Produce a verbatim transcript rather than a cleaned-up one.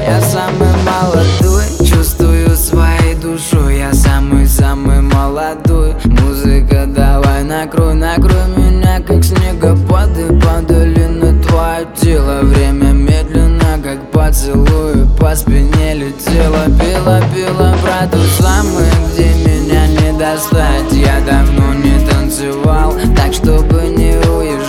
Я самый молодой, чувствую своей душой. Я самый-самый молодой. Музыка, давай накрой, накрой меня, как снегопады падали на твое тело. Время медленно, как поцелуй, по спине летело. Пела, пела про тот самый, где меня не достать. Я давно не танцевал, так чтобы не уезжать.